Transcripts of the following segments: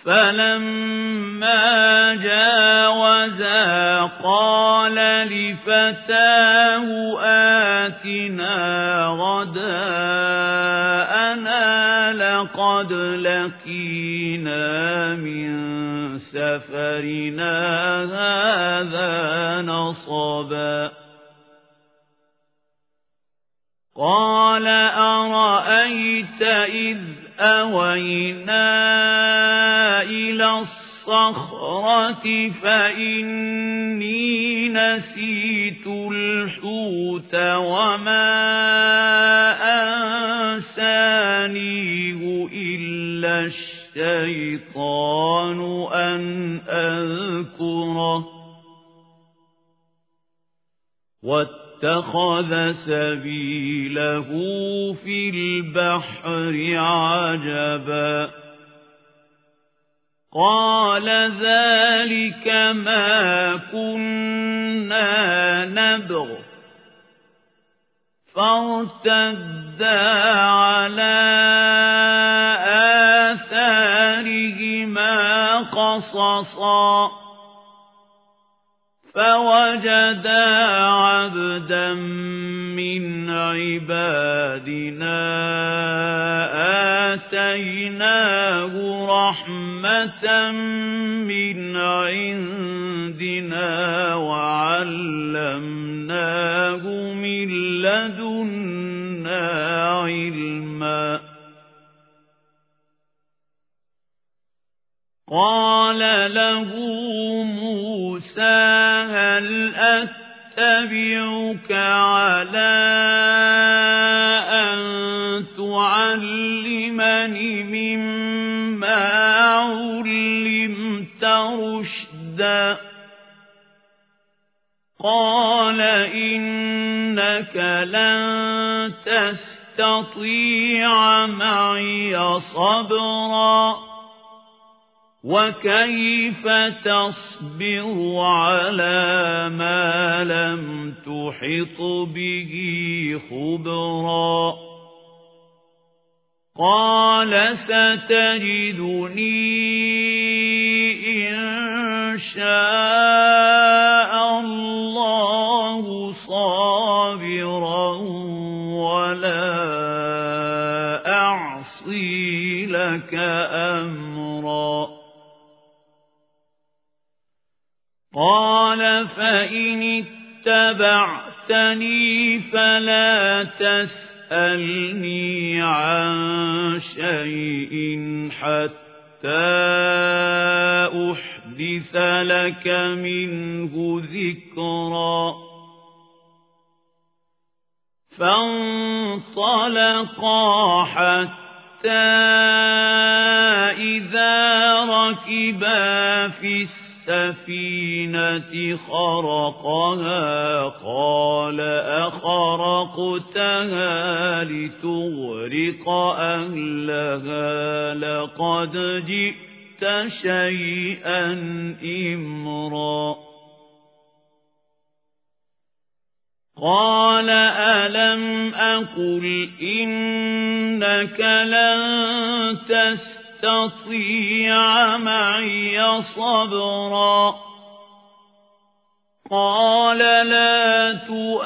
فلما جاوزا قال لفتاه آتنا غداءنا لقد لقينا من سفرنا هذا نصبا قال أرأيت إذ أوينا إلى الصخرة فإني نسيت الحوت وما أنسانيه إلا الشيطان أن أذكره واتخذ سبيله في البحر عجبا قال ذلك ما كنا نبغ فارتدا على آثارهما قصصا فوجدا عبدا من عبادنا آتيناه رحمة من عندنا وعلمناه من لدنا علما قال له موسى هل أتبعك على أن تعلمني مما علمت رشدا قال إنك لن تستطيع معي صبرا وكيف تصبر على ما لم تحط به خبرا قال ستجدني إن شاء الله صابرا ولا أعصي لك أمرا قال فإن اتبعتني فلا تسألني عن شيء حتى أحدث لك منه ذكرا فانطلقا حتى إذا ركبا في السفينة خرقها قال أخرقتها لتغرق أهلها لقد جئت شيئا إمرا قال ألم أقل إنك لن تستطيع معي صبرا قال لا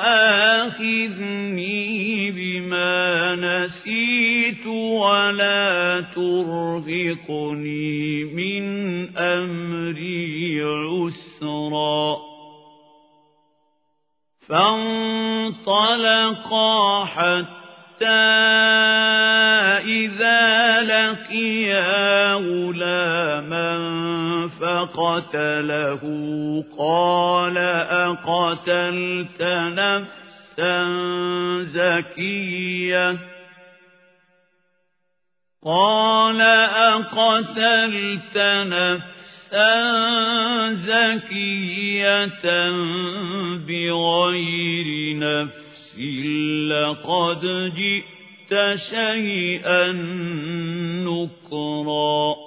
تؤاخذني بما نسيت ولا ترهقني من أمري عسرا فانطلقا حتى إذا لقيا غلاما فقتله قال أقتلت نفسا زكية قال أقتلت نفسا زكية بغير نفس لقد جئت شيئا نكرا